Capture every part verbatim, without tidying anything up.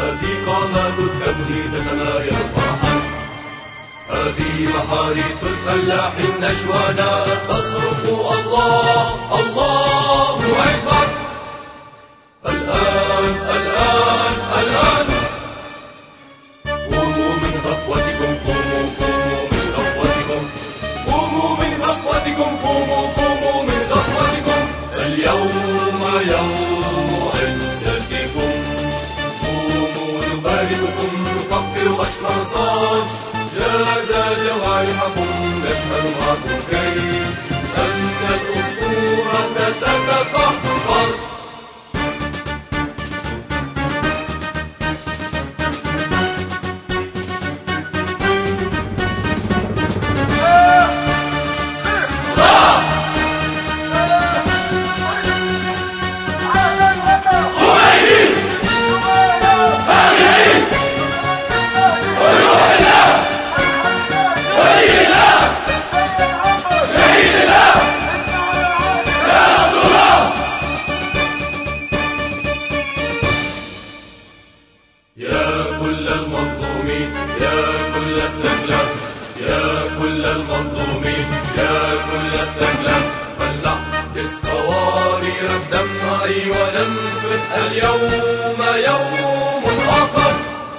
هذه قامات التبني تتمايل فرحا، هذه محاريث الفلاح النشوانا تصرخ الله الله أكبر. الآن الآن الآن قوموا من غفوتكم، قوموا قوموا من غفوتكم، قوموا من غفوتكم، قوموا قوموا من غفوتكم. اليوم يوم عزتكم، قوموا نبارككم نكبر أشماصاص، جاز جوارحكم نشهد معكم كي أن الأسطورة تتفحر. يا كل المظلومين يا كل الثقلة، يا كل المظلومين يا كل الثقلة، فلنح بسقوارير الدمع وننفذ. اليوم يوم آخر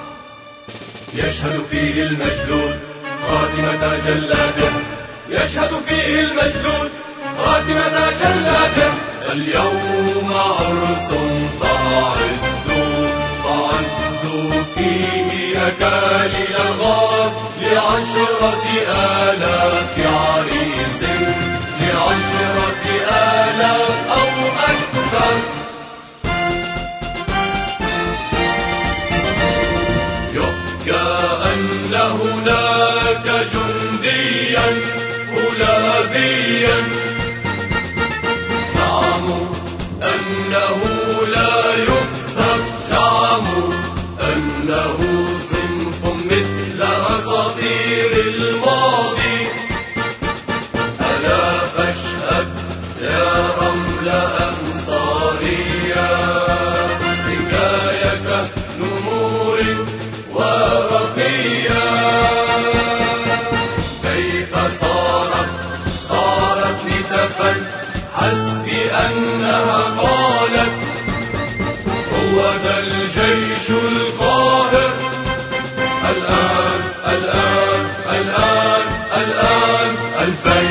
يشهد فيه المجلود خاتمة جلاده، يشهد فيه المجلود خاتمة جلاده. اليوم عرس فأعدوا فأعدوا فيه أكاليل الغار لعشرة آلاف عريس، لعشرة آلاف أو أكثر. يحكى أن هناك جنديا فولاذيا زعموا أنه لا يكسر، زعموا أنه صنف مثل أساطير الماضي. ألا فاشهد يا رمل أنصارية حكاية نمور ورقية، كيف صارت صارت لتفا حسبي أنها قالت هو ذا الجيش القاهر. الآن الآن الآن الآن الفين